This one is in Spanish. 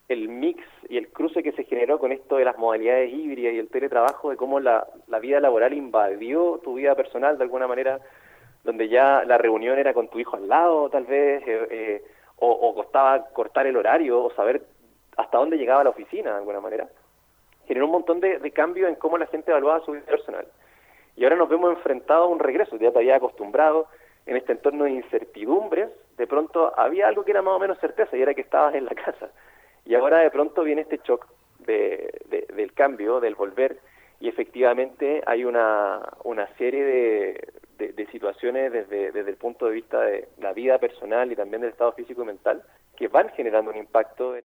el mix y el cruce que se generó con esto de las modalidades híbridas y el teletrabajo, de cómo la vida laboral invadió tu vida personal de alguna manera, donde ya la reunión era con tu hijo al lado, tal vez, o costaba cortar el horario, o saber hasta dónde llegaba la oficina de alguna manera, generó un montón de cambios en cómo la gente evaluaba su vida personal. Y ahora nos vemos enfrentados a un regreso, ya te había acostumbrado en este entorno de incertidumbres, de pronto había algo que era más o menos certeza, y era que estabas en la casa. Y ahora de pronto viene este shock del cambio, del volver, y efectivamente hay una serie de situaciones desde el punto de vista de la vida personal y también del estado físico y mental que van generando un impacto.